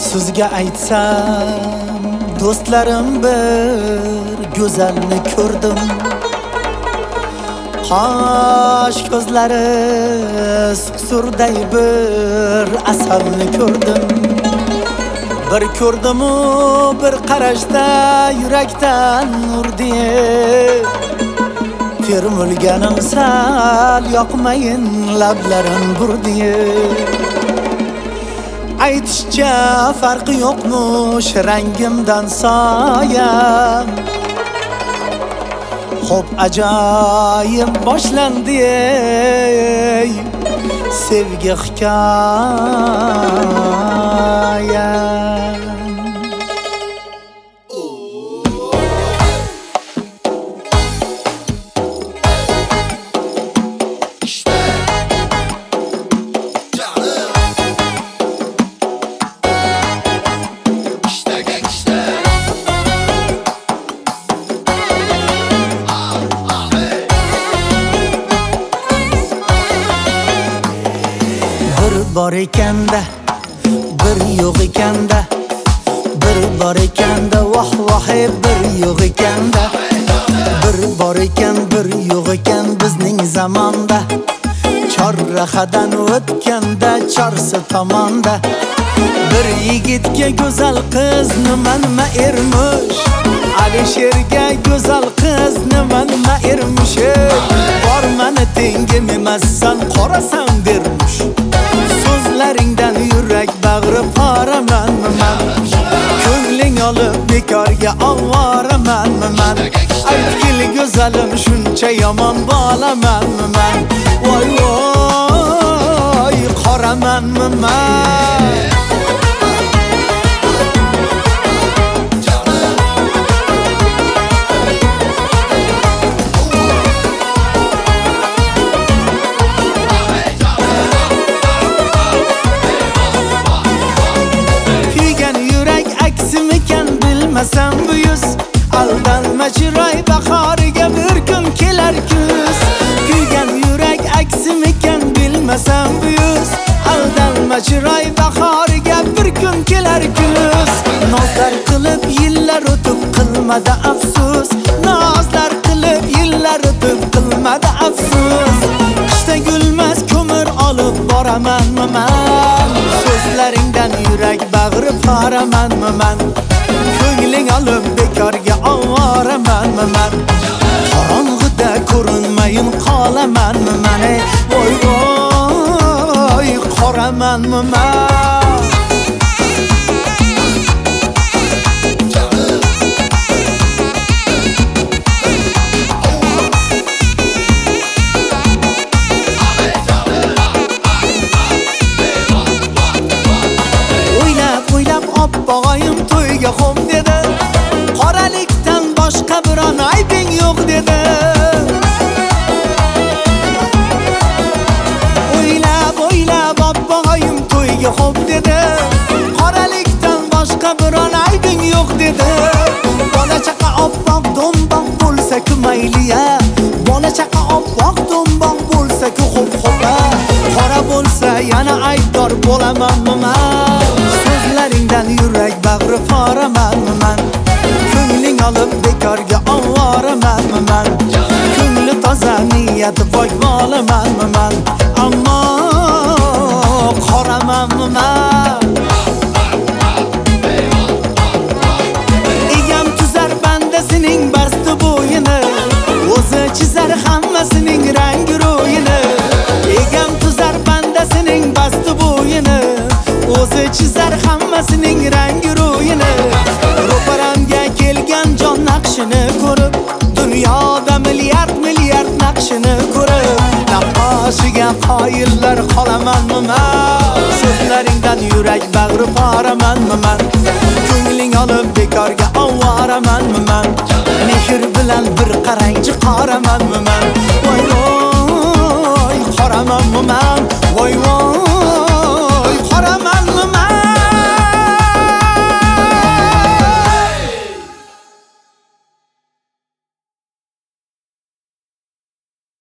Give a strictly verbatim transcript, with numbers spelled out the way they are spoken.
Sizga aytsam do'stlarim bir go'zalni ko'rdim. Qosh ko'zlari suqsurday bir asalni ko'rdim. Bir ko'rdim-u bir qarashda yurakdan urdi. Termulganim sal yoqmayin lablarim burdi. Aytishcha farqi yo'qmush rangimdan soya. Xo'p ajoyib boshlandi sevgi hikoya. Bor ekanda, bir yo'q ekanda, bir bor ekanda, voh voh bir yo'q ekanda, bir bor ekan, bir yo'q ekan bizning zamonda. Chorrahadan o'tganda chorsi tomonda bir yigitga go'zal qiz nima nima ermish, Alisherga go'zal qiz nima nima ermish. Bor meni tengim emassan, qorasan dermish. So'zlaringdan yurak bag'ri poraman man. Ko'ngling olib bekorga ovoraman man. Aytgil go'zalim shuncha yomon bolaman man. Voy voy qoraman man. Bilmasam bu yuz aldanma chiroy, bahoriga bir kun kelar kuz. Kuygan yurak aksimikan bilmasam bu yuz aldanma chiroy, bahoriga bir kun kelar kuz. Nozlar qilib yillar o'tib qilmadi afsus, nozlar qilib yillar o'tib qilmadi afsus. Qishda gulmas ko'mir olib boraman man. So'zlaringdan yurak bag'ri poraman man. Ko'ngling olib bekorga ovoraman man. Qorong'ida ko'rinmayin qolaman man. Voy voy qoraman man. O'ylab o'ylab oppog'ayim to'yga xo'p dedi. Qoralikdan boshqa biron aybing yo'q dedi. O'ylab o'ylab oppog'ayim to'yga xo'p dedi. Qoralikdan boshqa biron aybing yo'q dedi. Bola chaqa oppoq do'mboq bo'lsa-ku mayliya. Bola chaqa oppoq do'mboq bo'lsa-ku xo'p xo'pa. Qora bo'lsa yana aybdor bo'laman man. So'zlaringdan yurak bag'ri poraman man. Ko'ngling olib bekorga ovoraman man. Ko'ngli toza niyati voy bolaman man. Ammo qoraman man. Egam tuzar bandasining basti bo'yini, o'zi chizar hammasining rangi ro'yini. Egam tuzar bandasining basti bo'yini, o'zi chizar hammasining rangi ro'yini. Ro'paramga kelgan jon naqshini ko'rib, dunyoda milliard milliard naqshini ko'rib, naqoshiga qoyillar qolaman man. So'zlaringdan yurak bag'ri poraman man. Ko'ngling olib bekorga ovoraman man. Mehr bilan bir qarangchi qoraman man. Voy voy